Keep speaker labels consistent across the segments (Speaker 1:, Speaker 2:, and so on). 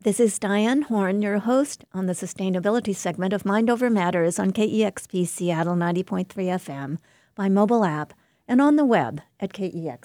Speaker 1: This is Diane Horn, your host on the sustainability segment of Mind Over Matters on KEXP Seattle 90.3 FM, by mobile app, and on the web at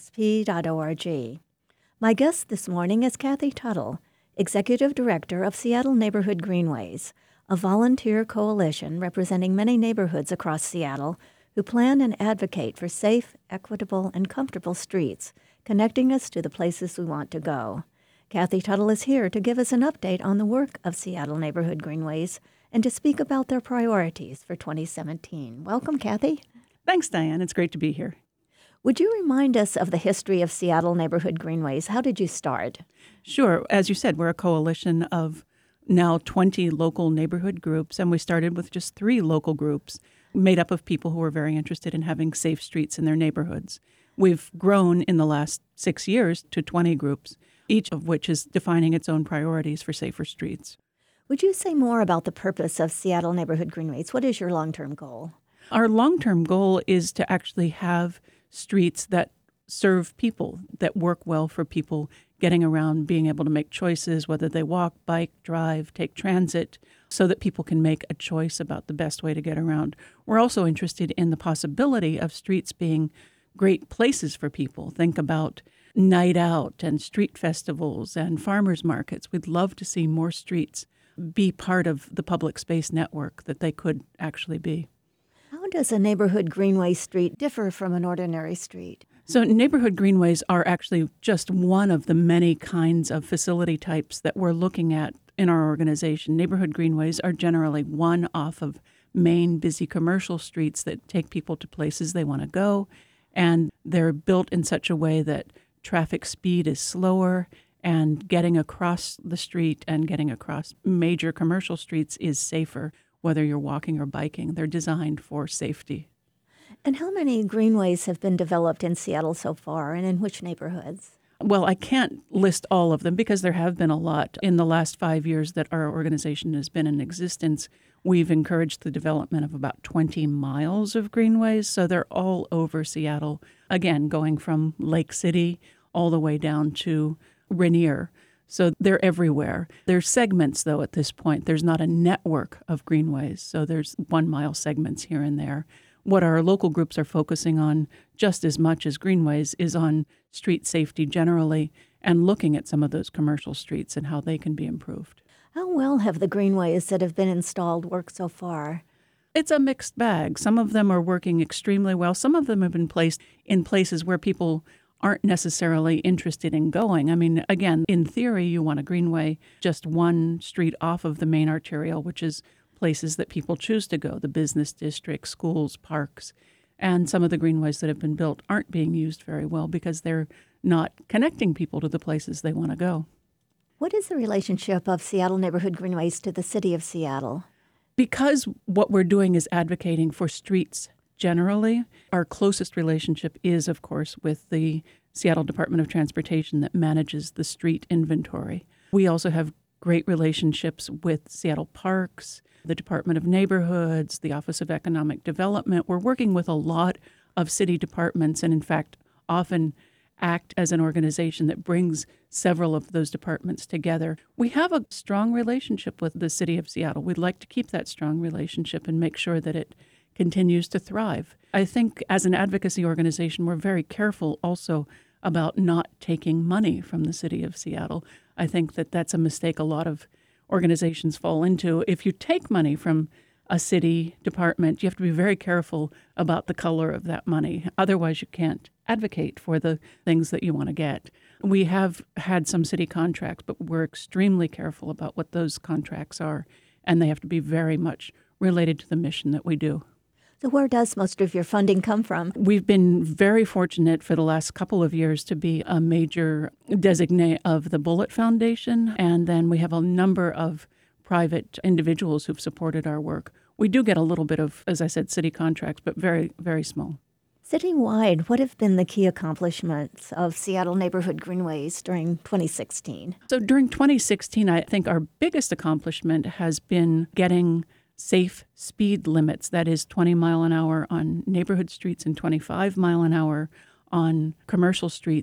Speaker 1: kexp.org. My guest this morning is Kathy Tuttle, Executive Director of Seattle Neighborhood Greenways, a volunteer coalition representing many neighborhoods across Seattle who plan and advocate for safe, equitable, and comfortable streets, connecting us to the places we want to go. Kathy Tuttle is here to give us an update on the work of Seattle Neighborhood Greenways and to speak about their priorities for 2017. Welcome, Kathy.
Speaker 2: Thanks, Diane. It's great to be here.
Speaker 1: Would you remind us of the history of Seattle Neighborhood Greenways? How did you start?
Speaker 2: Sure. As you said, we're a coalition of now 20 local neighborhood groups, and we started with just 3 local groups made up of people who were very interested in having safe streets in their neighborhoods. We've grown in the last 6 years to 20 groups, each of which is defining its own priorities for safer streets.
Speaker 1: Would you say more about the purpose of Seattle Neighborhood Greenways? What is your long-term goal?
Speaker 2: Our long-term goal is to actually have streets that serve people, that work well for people getting around, being able to make choices, whether they walk, bike, drive, take transit, so that people can make a choice about the best way to get around. We're also interested in the possibility of streets being great places for people. Think about night out and street festivals and farmers markets. We'd love to see more streets be part of the public space network that they could actually be.
Speaker 1: How does a neighborhood greenway street differ from an ordinary street?
Speaker 2: So neighborhood greenways are actually just one of the many kinds of facility types that we're looking at in our organization. Neighborhood greenways are generally one off of main busy commercial streets that take people to places they want to go, and they're built in such a way that traffic speed is slower, and getting across the street and getting across major commercial streets is safer, whether you're walking or biking. They're designed for safety.
Speaker 1: And how many greenways have been developed in Seattle so far, and in which neighborhoods?
Speaker 2: Well, I can't list all of them because there have been a lot. In the last 5 years that our organization has been in existence, we've encouraged the development of about 20 miles of greenways. So they're all over Seattle, again, going from Lake City all the way down to Rainier. So they're everywhere. There's segments, though, at this point. There's not a network of greenways. So there's 1 mile segments here and there. What our local groups are focusing on just as much as greenways is on street safety generally and looking at some of those commercial streets and how they can be improved.
Speaker 1: How well have the greenways that have been installed worked so far?
Speaker 2: It's a mixed bag. Some of them are working extremely well. Some of them have been placed in places where people aren't necessarily interested in going. I mean, again, in theory, you want a greenway just one street off of the main arterial, which is places that people choose to go, the business district, schools, parks. And some of the greenways that have been built aren't being used very well because they're not connecting people to the places they want to go.
Speaker 1: What is the relationship of Seattle Neighborhood Greenways to the city of Seattle?
Speaker 2: Because what we're doing is advocating for streets generally, our closest relationship is, of course, with the Seattle Department of Transportation that manages the street inventory. We also have great relationships with Seattle Parks, the Department of Neighborhoods, the Office of Economic Development. We're working with a lot of city departments and, in fact, often act as an organization that brings several of those departments together. We have a strong relationship with the city of Seattle. We'd like to keep that strong relationship and make sure that it continues to thrive. I think as an advocacy organization, we're very careful also about not taking money from the city of Seattle. I think that that's a mistake a lot of organizations fall into. If you take money from a city department, you have to be very careful about the color of that money. Otherwise, you can't advocate for the things that you want to get. We have had some city contracts, but we're extremely careful about what those contracts are, and they have to be very much related to the mission that we do.
Speaker 1: So where does most of your funding come from?
Speaker 2: We've been very fortunate for the last couple of years to be a major designee of the Bullitt Foundation, and then we have a number of private individuals who've supported our work. We do get a little bit of, as I said, city contracts, but very, very small.
Speaker 1: Citywide, what have been the key accomplishments of Seattle Neighborhood Greenways during 2016?
Speaker 2: So during 2016, I think our biggest accomplishment has been getting safe speed limits, that is 20 mile an hour on neighborhood streets and 25 mile an hour on commercial streets,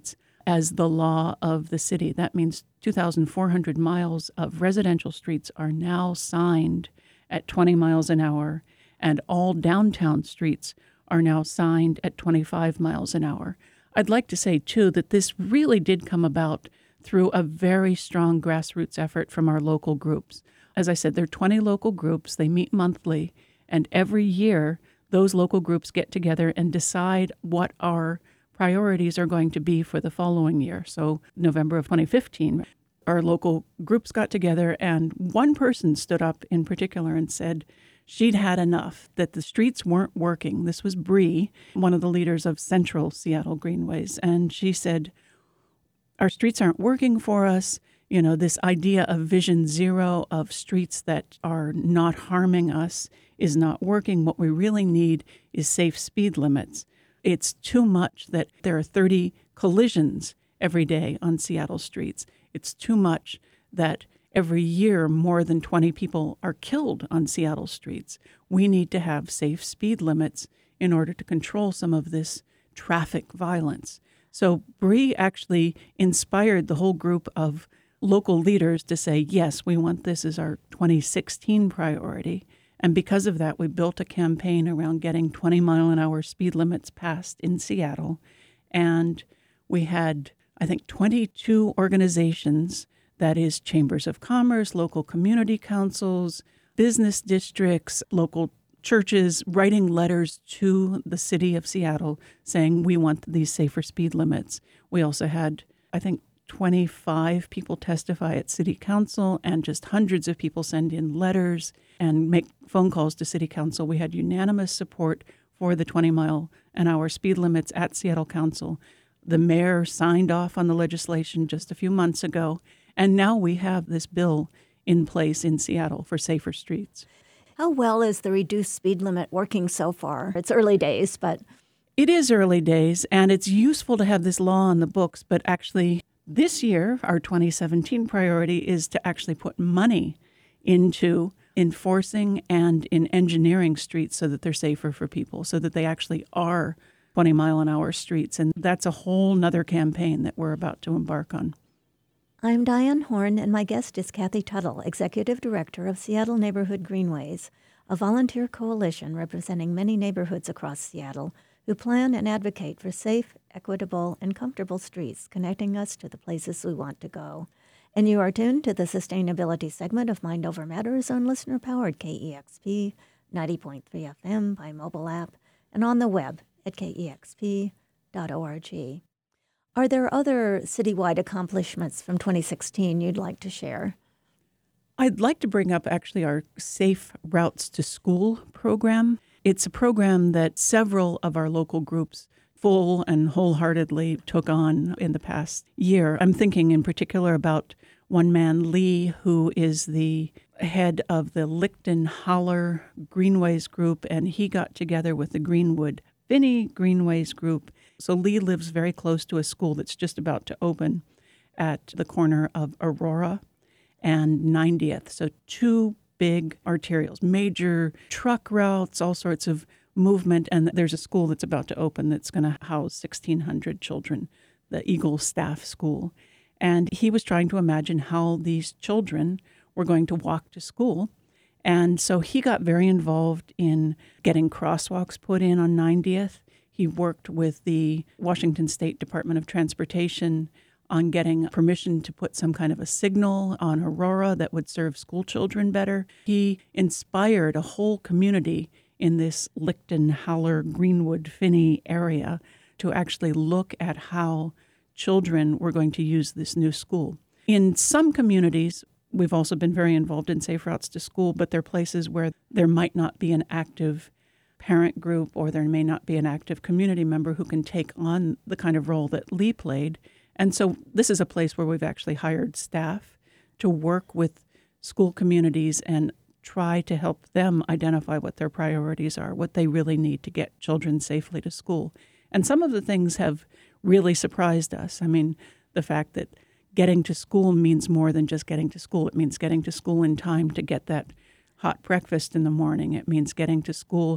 Speaker 2: as the law of the city. That means 2,400 miles of residential streets are now signed at 20 miles an hour, and all downtown streets are now signed at 25 miles an hour. I'd like to say, too, that this really did come about through a very strong grassroots effort from our local groups. As I said, there are 20 local groups. They meet monthly, and every year those local groups get together and decide what our priorities are going to be for the following year. So November of 2015, our local groups got together, and one person stood up in particular and said she'd had enough, that the streets weren't working. This was Bree, one of the leaders of Central Seattle Greenways. And she said, our streets aren't working for us. You know, this idea of Vision Zero of streets that are not harming us is not working. What we really need is safe speed limits. It's too much that there are 30 collisions every day on Seattle streets. It's too much that every year more than 20 people are killed on Seattle streets. We need to have safe speed limits in order to control some of this traffic violence. So Bree actually inspired the whole group of local leaders to say, yes, we want this as our 2016 priority. And because of that, we built a campaign around getting 20-mile-an-hour speed limits passed in Seattle. And we had, I think, 22 organizations, that is chambers of commerce, local community councils, business districts, local churches, writing letters to the city of Seattle saying we want these safer speed limits. We also had, I think, 25 people testify at city council, and just hundreds of people send in letters and make phone calls to city council. We had unanimous support for the 20-mile-an-hour speed limits at Seattle Council. The mayor signed off on the legislation just a few months ago, and now we have this bill in place in Seattle for safer streets.
Speaker 1: How well is the reduced speed limit working so far? It's early days, but...
Speaker 2: It is early days, and it's useful to have this law on the books, but actually this year, our 2017 priority is to actually put money into enforcing and in engineering streets so that they're safer for people, so that they actually are 20-mile-an-hour streets. And that's a whole nother campaign that we're about to embark on.
Speaker 1: I'm Diane Horn, and my guest is Kathy Tuttle, Executive Director of Seattle Neighborhood Greenways, a volunteer coalition representing many neighborhoods across Seattle who plan and advocate for safe, equitable, and comfortable streets connecting us to the places we want to go. And you are tuned to the sustainability segment of Mind Over Matters on listener-powered KEXP 90.3 FM by mobile app and on the web at kexp.org. Are there other citywide accomplishments from 2016 you'd like to share?
Speaker 2: I'd like to bring up actually our Safe Routes to School program. It's a program that several of our local groups full and wholeheartedly took on in the past year. I'm thinking in particular about one man, Lee, who is the head of the Licton Holler Greenways group, and he got together with the Greenwood Finney Greenways group. So Lee lives very close to a school that's just about to open at the corner of Aurora and 90th. So two big arterials, major truck routes, all sorts of movement. And there's a school that's about to open that's going to house 1,600 children, the Eagle Staff School. And he was trying to imagine how these children were going to walk to school. And so he got very involved in getting crosswalks put in on 90th. He worked with the Washington State Department of Transportation on getting permission to put some kind of a signal on Aurora that would serve school children better. He inspired a whole community in this Licton, Howler, Greenwood, Finney area to actually look at how children were going to use this new school. In some communities, we've also been very involved in Safe Routes to School, but there are places where there might not be an active parent group or there may not be an active community member who can take on the kind of role that Lee played. And so this is a place where we've actually hired staff to work with school communities and try to help them identify what their priorities are, what they really need to get children safely to school. And some of the things have really surprised us. I mean, the fact that getting to school means more than just getting to school. It means getting to school in time to get that hot breakfast in the morning. It means getting to school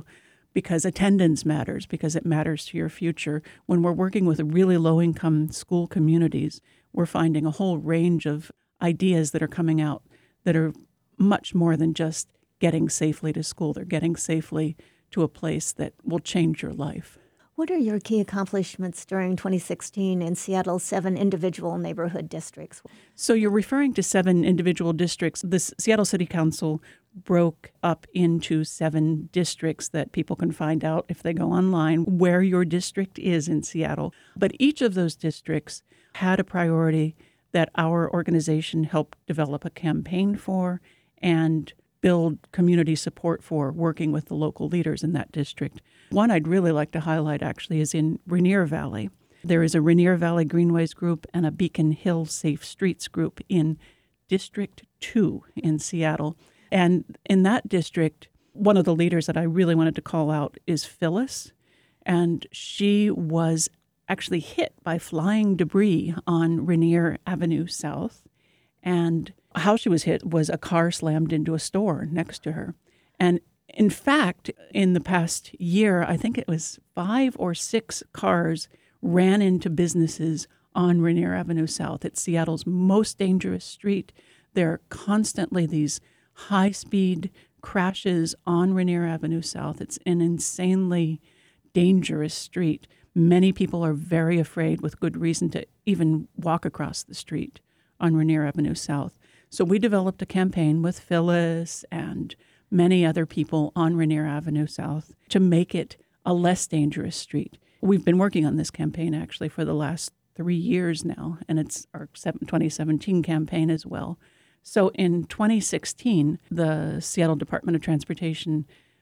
Speaker 2: because attendance matters, because it matters to your future. When we're working with really low-income school communities, we're finding a whole range of ideas that are coming out that are much more than just getting safely to school. They're getting safely to a place that will change your life.
Speaker 1: What are your key accomplishments during 2016 in Seattle's 7 individual neighborhood districts?
Speaker 2: So you're referring to 7 individual districts. The Seattle City Council broke up into 7 districts that people can find out if they go online where your district is in Seattle. But each of those districts had a priority that our organization helped develop a campaign for and build community support for, working with the local leaders in that district. One I'd really like to highlight actually is in Rainier Valley. There is a Rainier Valley Greenways group and a Beacon Hill Safe Streets group in District 2 in Seattle. And in that district, one of the leaders that I really wanted to call out is Phyllis. And she was actually hit by flying debris on Rainier Avenue South. And how she was hit was a car slammed into a store next to her. And in fact, in the past year, I think it was 5 or 6 cars ran into businesses on Rainier Avenue South. It's Seattle's most dangerous street. There are constantly these high-speed crashes on Rainier Avenue South. It's an insanely dangerous street. Many people are very afraid, with good reason, to even walk across the street on Rainier Avenue South. So we developed a campaign with Phyllis and many other people on Rainier Avenue South to make it a less dangerous street. We've been working on this campaign actually for the last 3 years now, and it's our 2017 campaign as well. So in 2016, the Seattle Department of Transportation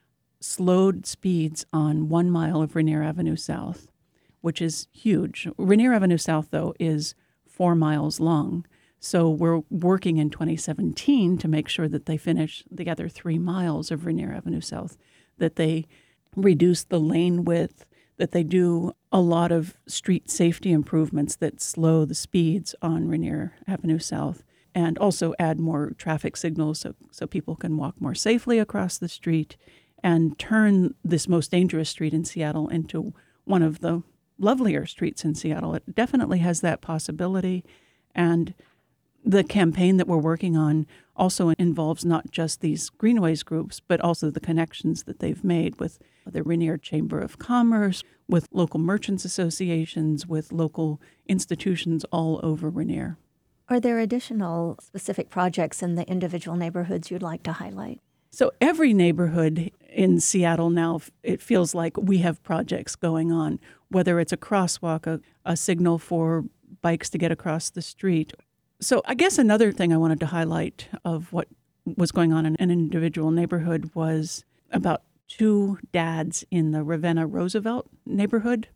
Speaker 2: slowed speeds on 1 mile of Rainier Avenue South, which is huge. Rainier Avenue South, though, is 4 miles long. So we're working in 2017 to make sure that they finish the other 3 miles of Rainier Avenue South, that they reduce the lane width, that they do a lot of street safety improvements that slow the speeds on Rainier Avenue South, and also add more traffic signals so people can walk more safely across the street and turn this most dangerous street in Seattle into one of the lovelier streets in Seattle. It definitely has that possibility. And the campaign that we're working on also involves not just these Greenways groups, but also the connections that they've made with the Rainier Chamber of Commerce, with local merchants associations, with local institutions all over Rainier.
Speaker 1: Are there additional specific projects in the individual neighborhoods you'd like to highlight?
Speaker 2: So every neighborhood in Seattle now, it feels like we have projects going on, whether it's a crosswalk, a signal for bikes to get across the street. So I guess another thing I wanted to highlight of what was going on in an individual neighborhood was about 2 dads in the Ravenna Roosevelt neighborhood.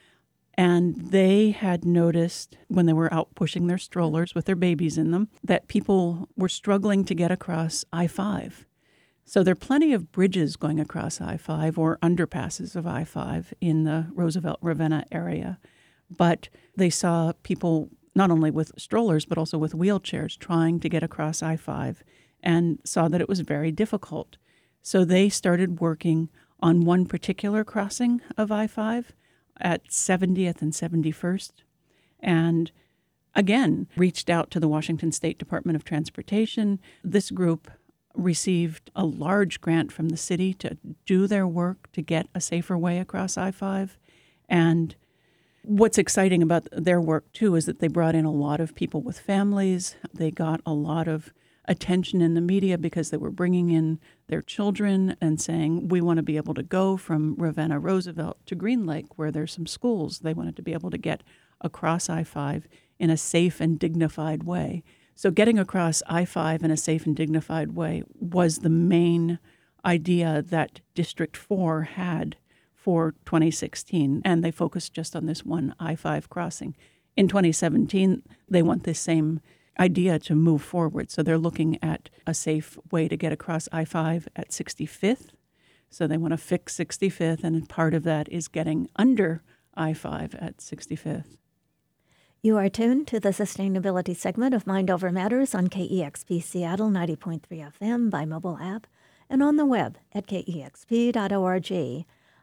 Speaker 2: And they had noticed when they were out pushing their strollers with their babies in them that people were struggling to get across I-5. So there are plenty of bridges going across I-5 or underpasses of I-5 in the Roosevelt-Ravenna area. But they saw people not only with strollers, but also with wheelchairs trying to get across I-5 and saw that it was very difficult. So they started working on one particular crossing of I-5 at 70th and 71st, and again, reached out to the Washington State Department of Transportation. This group received a large grant from the city to do their work to get a safer way across I-5. And what's exciting about their work, too, is that they brought in a lot of people with families. They got a lot of attention in the media because they were bringing in their children and saying, we want to be able to go from Ravenna Roosevelt to Green Lake, where there's some schools. They wanted to be able to get across I-5 in a safe and dignified way. So getting across I-5 in a safe and dignified way was the main idea that District 4 had for 2016, and they focused just on this one I-5 crossing. In 2017, they want this same idea to move forward. So they're looking at a safe way to get across I-5 at 65th. So they want to fix 65th, and part of that is getting under I-5 at 65th.
Speaker 1: You are tuned to the sustainability segment of Mind Over Matters on KEXP Seattle 90.3 FM by mobile app and on the web at kexp.org.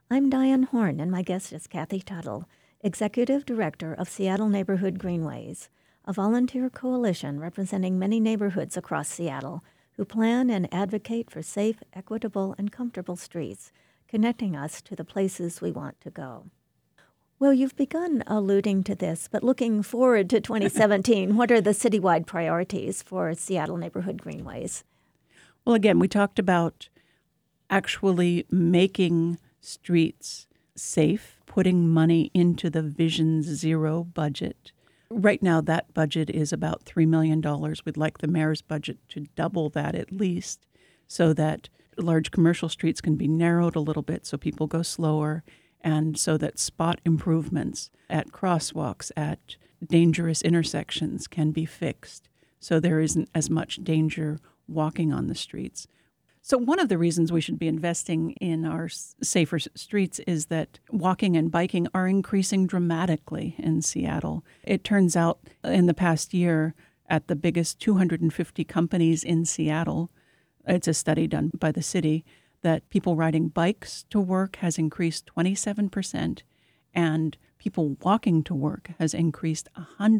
Speaker 1: I'm Diane Horn, and my guest is Kathy Tuttle, Executive Director of Seattle Neighborhood Greenways, a volunteer coalition representing many neighborhoods across Seattle who plan and advocate for safe, equitable, and comfortable streets, connecting us to the places we want to go. Well, you've begun alluding to this, but looking forward to 2017, what are the citywide priorities for Seattle Neighborhood Greenways?
Speaker 2: Well, again, we talked about actually making streets safe, putting money into the Vision Zero budget. Right now, that budget is about $3 million. We'd like the mayor's budget to double that at least, so that large commercial streets can be narrowed a little bit so people go slower, and so that spot improvements at crosswalks, at dangerous intersections can be fixed, so there isn't as much danger walking on the streets. So one of the reasons we should be investing in our safer streets is that walking and biking are increasing dramatically in Seattle. It turns out in the past year at the biggest 250 companies in Seattle, it's a study done by the city, that people riding bikes to work has increased 27%, and people walking to work has increased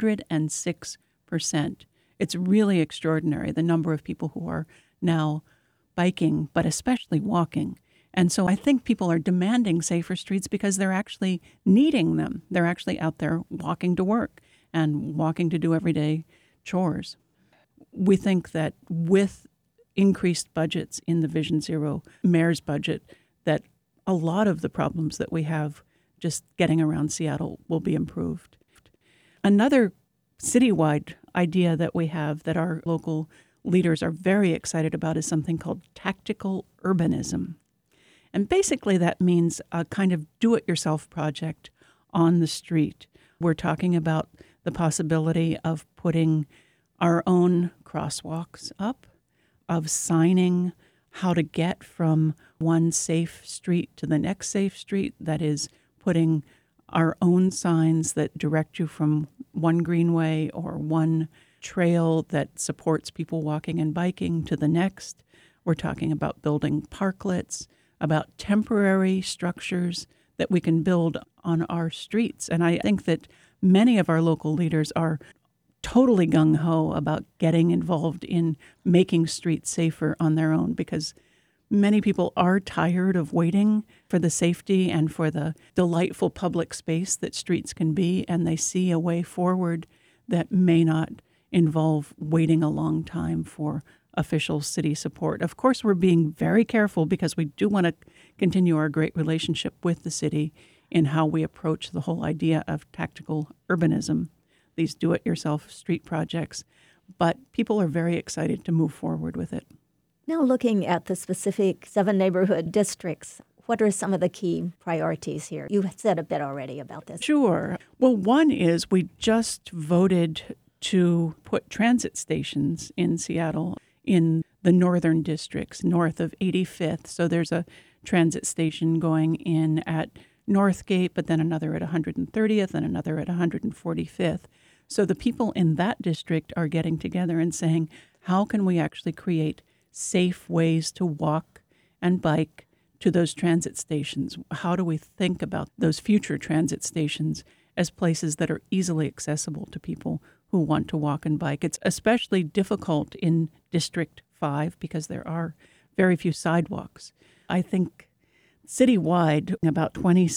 Speaker 2: 106%. It's really extraordinary, the number of people who are now biking, but especially walking. And so I think people are demanding safer streets because they're actually needing them. They're actually out there walking to work and walking to do everyday chores. We think that with increased budgets in the Vision Zero mayor's budget, that a lot of the problems that we have just getting around Seattle will be improved. Another citywide idea that we have that our local leaders are very excited about is something called tactical urbanism. And basically that means a kind of do-it-yourself project on the street. We're talking about the possibility of putting our own crosswalks up, of signing how to get from one safe street to the next safe street, that is putting our own signs that direct you from one greenway or one trail that supports people walking and biking to the next. We're talking about building parklets, about temporary structures that we can build on our streets. And I think that many of our local leaders are totally gung-ho about getting involved in making streets safer on their own, because many people are tired of waiting for the safety and for the delightful public space that streets can be, and they see a way forward that may not involve waiting a long time for official city support. Of course, we're being very careful because we do want to continue our great relationship with the city in how we approach the whole idea of tactical urbanism, these do-it-yourself street projects. But people are very excited to move forward with it.
Speaker 1: Now looking at the specific 7 neighborhood districts, what are some of the key priorities here? You said a bit already about this.
Speaker 2: Sure. Well, one is we just voted to put transit stations in Seattle in the northern districts, north of 85th. So there's a transit station going in at Northgate, but then another at 130th and another at 145th. So the people in that district are getting together and saying, how can we actually create safe ways to walk and bike to those transit stations? How do we think about those future transit stations as places that are easily accessible to people who want to walk and bike? It's especially difficult in District 5 because there are very few sidewalks. I think citywide, about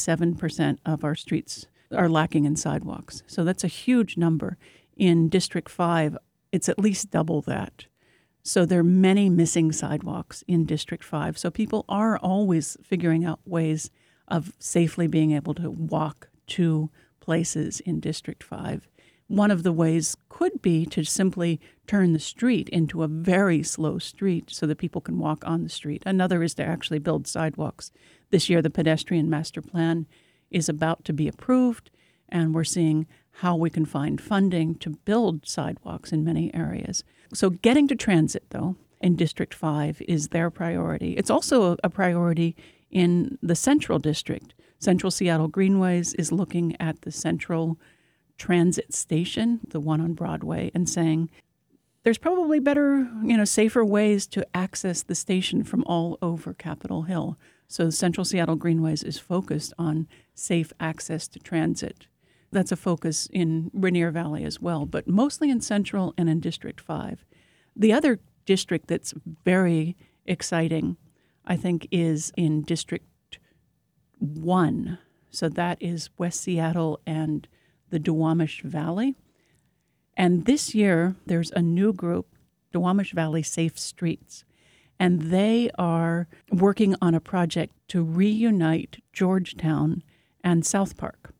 Speaker 2: 27% of our streets are lacking in sidewalks. So that's a huge number. In District 5, it's at least double that. So there are many missing sidewalks in District 5. So people are always figuring out ways of safely being able to walk to places in District 5. One of the ways could be to simply turn the street into a very slow street so that people can walk on the street. Another is to actually build sidewalks. This year, the pedestrian master plan is about to be approved, and we're seeing how we can find funding to build sidewalks in many areas. So getting to transit, though, in District 5 is their priority. It's also a priority in the Central District. Central Seattle Greenways is looking at the Central Transit Station, the one on Broadway, and saying there's probably better, safer ways to access the station from all over Capitol Hill. So Central Seattle Greenways is focused on safe access to transit. That's a focus in Rainier Valley as well, but mostly in Central and in District 5. The other district that's very exciting, I think, is in District 1. So that is West Seattle and the Duwamish Valley. And this year, there's a new group, Duwamish Valley Safe Streets. And they are working on a project to reunite Georgetown and South Park.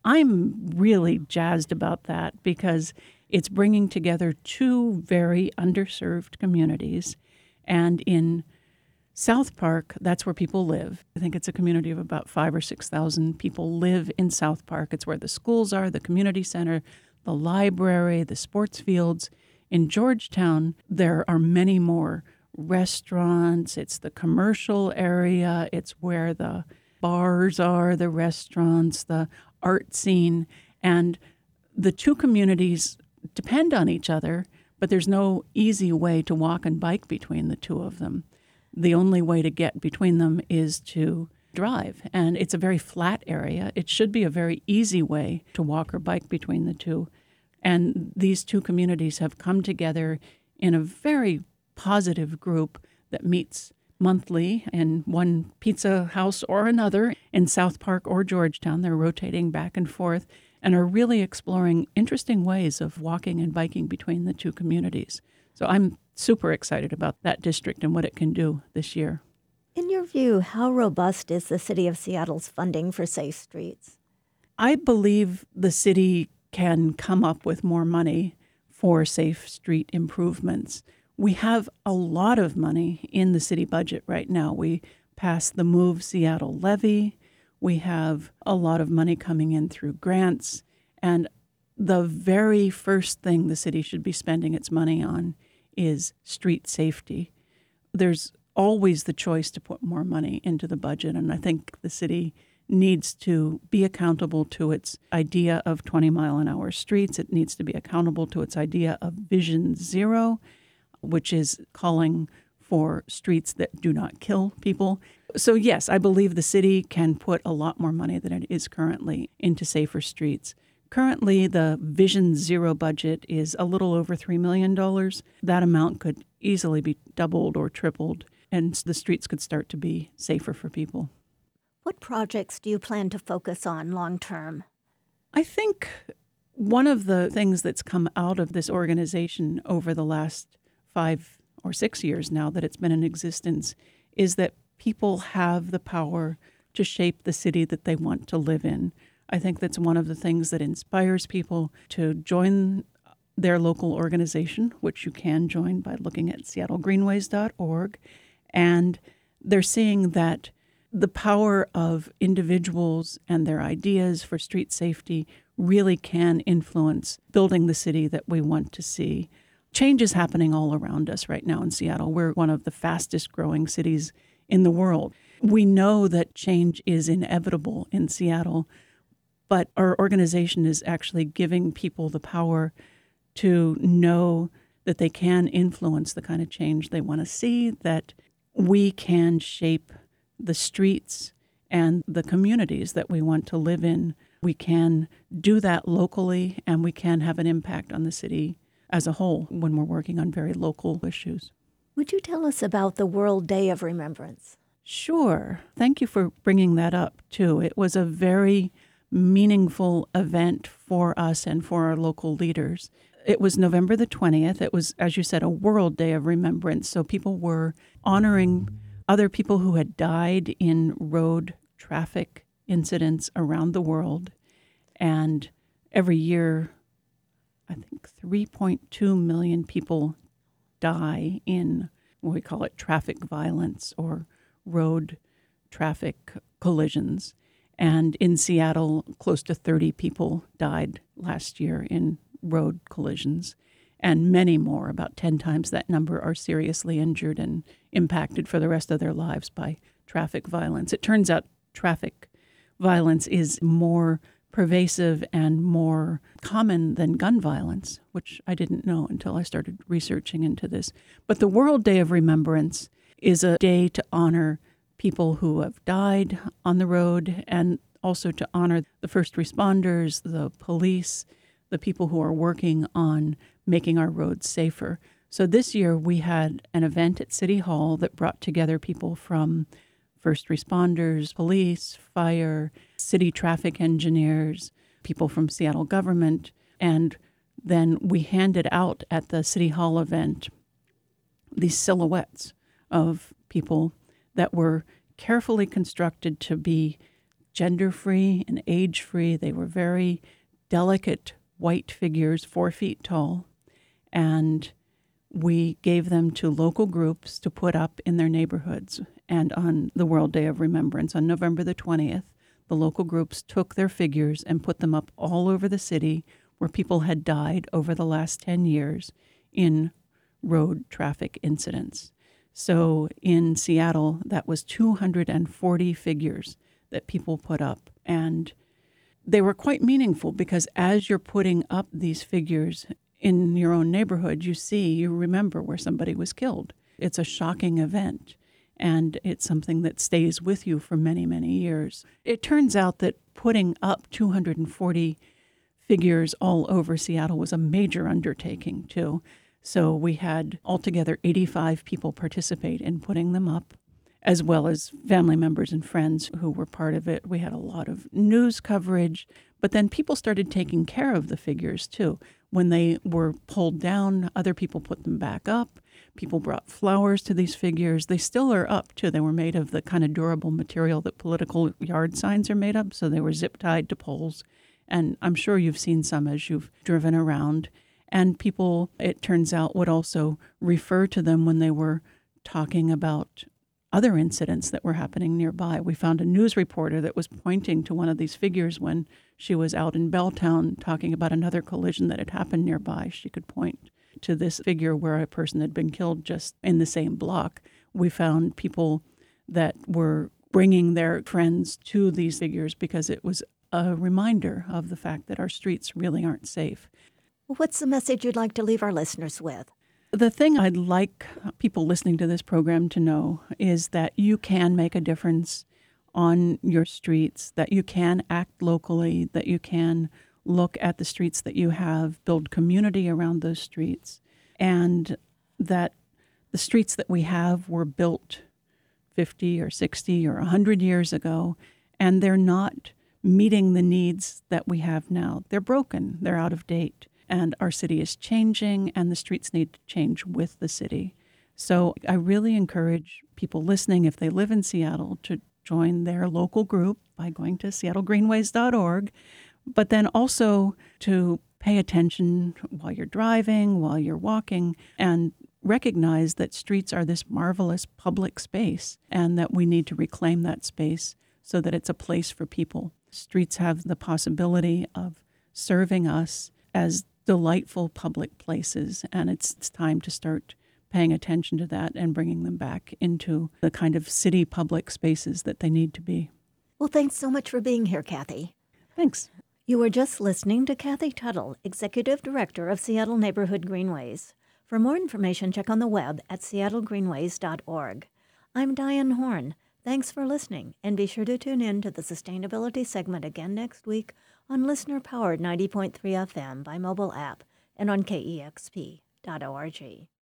Speaker 2: I'm really jazzed about that because it's bringing together two very underserved communities. And in South Park, that's where people live. I think it's a community of about 5,000 or 6,000 people live in South Park. It's where the schools are, the community center, the library, the sports fields. In Georgetown, there are many more restaurants. It's the commercial area. It's where the bars are, the restaurants, the art scene. And the two communities depend on each other, but there's no easy way to walk and bike between the two of them. The only way to get between them is to drive. And it's a very flat area. It should be a very easy way to walk or bike between the two. And these two communities have come together in a very positive group that meets monthly in one pizza house or another in South Park or Georgetown. They're rotating back and forth and are really exploring interesting ways of walking and biking between the two communities. So I'm super excited about that district and what it can do this year.
Speaker 1: In your view, how robust is the City of Seattle's funding for safe streets?
Speaker 2: I believe the city can come up with more money for safe street improvements. We have a lot of money in the city budget right now. We passed the Move Seattle levy. We have a lot of money coming in through grants. And the very first thing the city should be spending its money on is street safety. There's always the choice to put more money into the budget, and I think the city needs to be accountable to its idea of 20-mile-an-hour streets. It needs to be accountable to its idea of Vision Zero, which is calling for streets that do not kill people. So yes, I believe the city can put a lot more money than it is currently into safer streets. Currently, the Vision Zero budget is a little over $3 million. That amount could easily be doubled or tripled, and the streets could start to be safer for people.
Speaker 1: What projects do you plan to focus on long term?
Speaker 2: I think one of the things that's come out of this organization over the last 5 or 6 years now that it's been in existence is that people have the power to shape the city that they want to live in. I think that's one of the things that inspires people to join their local organization, which you can join by looking at seattlegreenways.org. And they're seeing that the power of individuals and their ideas for street safety really can influence building the city that we want to see. Change is happening all around us right now in Seattle. We're one of the fastest growing cities in the world. We know that change is inevitable in Seattle, but our organization is actually giving people the power to know that they can influence the kind of change they want to see, that we can shape the streets and the communities that we want to live in. We can do that locally, and we can have an impact on the city as a whole when we're working on very local issues.
Speaker 1: Would you tell us about the World Day of Remembrance?
Speaker 2: Sure. Thank you for bringing that up, too. It was a very meaningful event for us and for our local leaders. It was November the 20th. It was, as you said, a World Day of Remembrance. So people were honoring other people who had died in road traffic incidents around the world. And every year, I think 3.2 million people die in what we call it traffic violence or road traffic collisions. And in Seattle, close to 30 people died last year in road collisions. And many more, about 10 times that number, are seriously injured and impacted for the rest of their lives by traffic violence. It turns out traffic violence is more pervasive and more common than gun violence, which I didn't know until I started researching into this. But the World Day of Remembrance is a day to honor people who have died on the road, and also to honor the first responders, the police, the people who are working on making our roads safer. So this year we had an event at City Hall that brought together people from first responders, police, fire, city traffic engineers, people from Seattle government, and then we handed out at the City Hall event these silhouettes of people that were carefully constructed to be gender-free and age-free. They were very delicate white figures, 4 feet tall, and we gave them to local groups to put up in their neighborhoods. And on the World Day of Remembrance, on November the 20th, the local groups took their figures and put them up all over the city where people had died over the last 10 years in road traffic incidents. So in Seattle, that was 240 figures that people put up. And they were quite meaningful because as you're putting up these figures in your own neighborhood, you remember where somebody was killed. It's a shocking event, and it's something that stays with you for many, many years. It turns out that putting up 240 figures all over Seattle was a major undertaking, too. So we had altogether 85 people participate in putting them up, as well as family members and friends who were part of it. We had a lot of news coverage, but then people started taking care of the figures, too. When they were pulled down, other people put them back up. People brought flowers to these figures. They still are up, too. They were made of the kind of durable material that political yard signs are made of, so they were zip-tied to poles. And I'm sure you've seen some as you've driven around. And people, it turns out, would also refer to them when they were talking about other incidents that were happening nearby. We found a news reporter that was pointing to one of these figures when she was out in Belltown talking about another collision that had happened nearby. She could point to this figure where a person had been killed just in the same block. We found people that were bringing their friends to these figures because it was a reminder of the fact that our streets really aren't safe.
Speaker 1: What's the message you'd like to leave our listeners with?
Speaker 2: The thing I'd like people listening to this program to know is that you can make a difference on your streets, that you can act locally, that you can look at the streets that you have, build community around those streets, and that the streets that we have were built 50 or 60 or 100 years ago, and they're not meeting the needs that we have now. They're broken. They're out of date. And our city is changing, and the streets need to change with the city. So I really encourage people listening, if they live in Seattle, to join their local group by going to seattlegreenways.org, but then also to pay attention while you're driving, while you're walking, and recognize that streets are this marvelous public space and that we need to reclaim that space so that it's a place for people. Streets have the possibility of serving us as delightful public places, and it's time to start paying attention to that and bringing them back into the kind of city public spaces that they need to be.
Speaker 1: Well, thanks so much for being here, Kathy.
Speaker 2: Thanks.
Speaker 1: You were just listening to Kathy Tuttle, Executive Director of Seattle Neighborhood Greenways. For more information, check on the web at seattlegreenways.org. I'm Diane Horn. Thanks for listening, and be sure to tune in to the Sustainability segment again next week on listener-powered 90.3 FM by mobile app and on kexp.org.